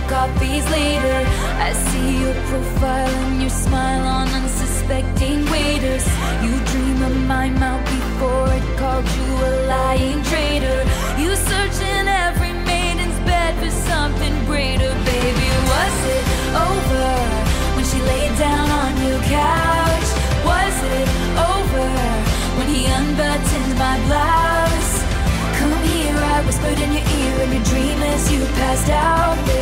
coffees later. I see your profile and your smile on unsuspecting waiters. You dream of my mouth before it called you a lying traitor. You search in every maiden's bed for something greater. Baby, was it over when she laid down on your couch? Was it over when he unbuttoned my blouse? Come here, I whispered in your ear in your dream as you passed out.